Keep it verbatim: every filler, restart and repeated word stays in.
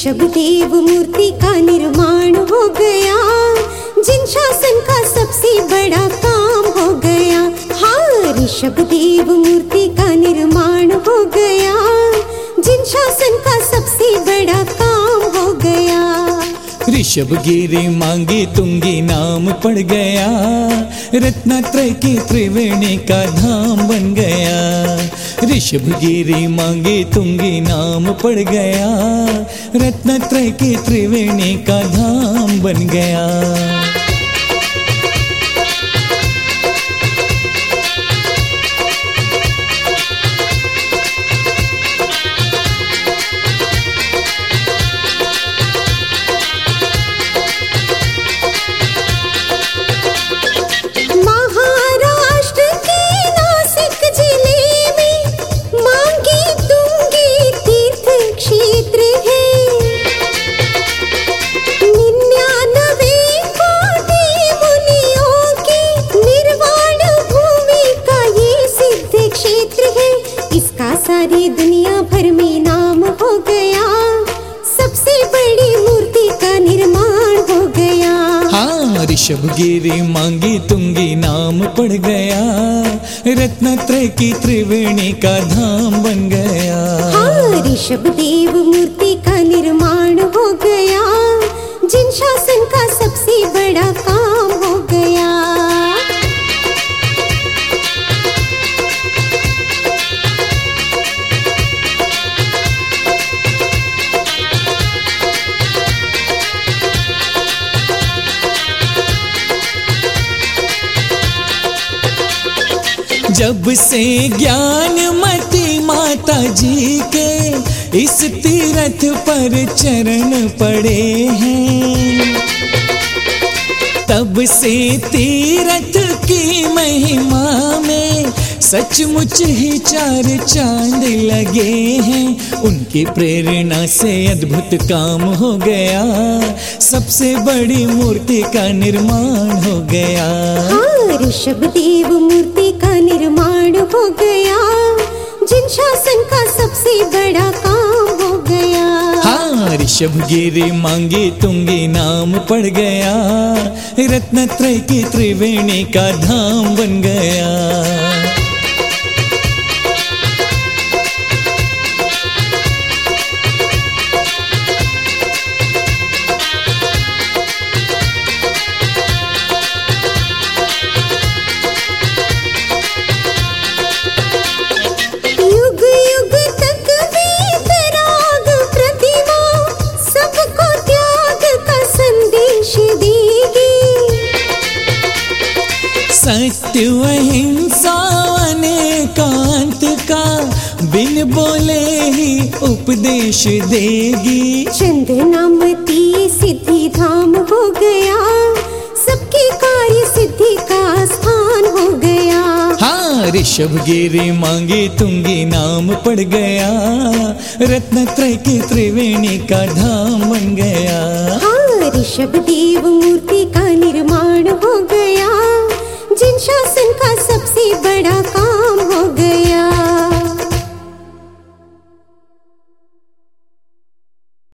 ऋषभ देव मूर्ति का निर्माण हो गया, जिन शासन का सबसे बड़ा काम हो गया। हाँ, ऋषभ देव मूर्ति का निर्माण हो गया, जिन शासन का सबसे बड़ा काम हो गया। ऋषभ गिरी मांगी तुंगी नाम पड़ गया, रत्नात्रय की त्रिवेणी का धाम बन गया। ऋषभ गिरी मांगी तुंगी नाम पड़ गया, रत्नात्रय की त्रिवेणी का धाम बन गया। सारी दुनिया भर में नाम हो गया, सबसे बड़ी मूर्ति का निर्माण हो गया। हाँ, ऋषभ गिरी मांगी तुंगी नाम पड़ गया, रत्नात्रय की त्रिवेणी का धाम बन गया। हाँ, ऋषभ देव मूर्ति का निर्माण हो गया, जिन शासन का सबसे बड़ा काम हो गया। जब से ज्ञानमती माता जी के इस तीर्थ पर चरण पड़े हैं, तब से तीर्थ की महिमा में सचमुच ही चार चांद लगे हैं। उनकी प्रेरणा से अद्भुत काम हो गया, सबसे बड़ी मूर्ति का निर्माण हो गया। हाँ, ऋषभ देव मूर्ति का निर्माण हो गया, जिन शासन का सबसे बड़ा काम हो गया। हाँ, ऋषभ गिरी मांगी तुंगी नाम पड़ गया, रत्नात्रय की त्रिवेणी का धाम बन गया। सत्य अहिंसा अनेकांत का बिन बोले ही उपदेश देगी। चंदनामती सिद्धि धाम हो गया, सबकी कार्य सिद्धि का स्थान हो गया। हाँ, ऋषभ गिरी मांगी तुंगी नाम पड़ गया, रत्नात्रय की त्रिवेणी का धाम बन गया। हाँ, ऋषभ देव मूर्ति का निर्माण हो गया, जिन शासन का सबसे बड़ा काम